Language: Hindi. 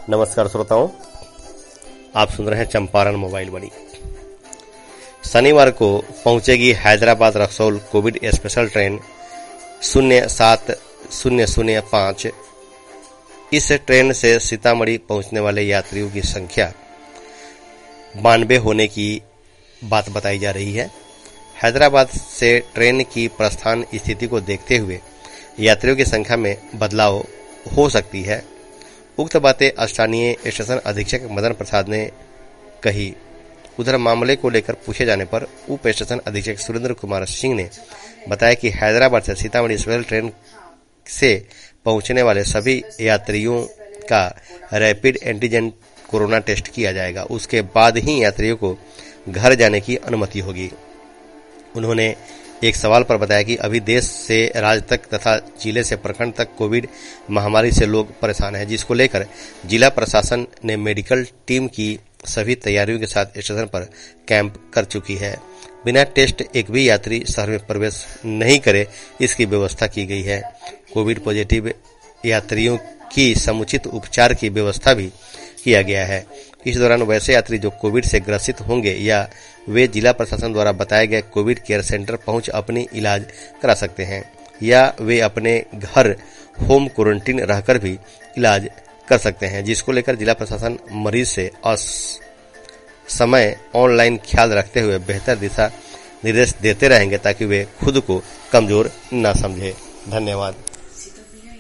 नमस्कार श्रोताओं, आप सुन रहे हैं चंपारण मोबाइल बड़ी। शनिवार को पहुंचेगी Hyderabad Raxaul Covid special train 07005। इस ट्रेन से सीतामढ़ी पहुंचने वाले यात्रियों की संख्या 92 होने की बात बताई जा रही है। हैदराबाद से ट्रेन की प्रस्थान स्थिति को देखते हुए यात्रियों की संख्या में बदलाव हो सकती है। उक्त बातें स्थानीय स्टेशन अधीक्षक मदन प्रसाद ने कही। उधर मामले को लेकर पूछे जाने पर उप स्टेशन अधीक्षक सुरेंद्र कुमार सिंह ने बताया कि हैदराबाद से सीतामढ़ी स्पेशल ट्रेन से पहुंचने वाले सभी यात्रियों का रैपिड एंटीजन कोरोना टेस्ट किया जाएगा। उसके बाद ही यात्रियों को घर जाने की अनुमति होगी। उन्होंने एक सवाल पर बताया कि अभी देश से राज्य तक तथा जिले से प्रखंड तक कोविड महामारी से लोग परेशान हैं, जिसको लेकर जिला प्रशासन ने मेडिकल टीम की सभी तैयारियों के साथ स्टेशन पर कैंप कर चुकी है। बिना टेस्ट एक भी यात्री शहर में प्रवेश नहीं करे, इसकी व्यवस्था की गई है। कोविड पॉजिटिव यात्रियों की समुचित उपचार की व्यवस्था भी किया गया है। इस दौरान वैसे यात्री जो कोविड से ग्रसित होंगे या वे जिला प्रशासन द्वारा बताए गए कोविड केयर सेंटर पहुंच अपनी इलाज करा सकते हैं या वे अपने घर होम क्वारंटीन रहकर भी इलाज कर सकते हैं, जिसको लेकर जिला प्रशासन मरीज से समय ऑनलाइन ख्याल रखते हुए बेहतर दिशा निर्देश देते रहेंगे ताकि वे खुद को कमजोर न समझे। धन्यवाद।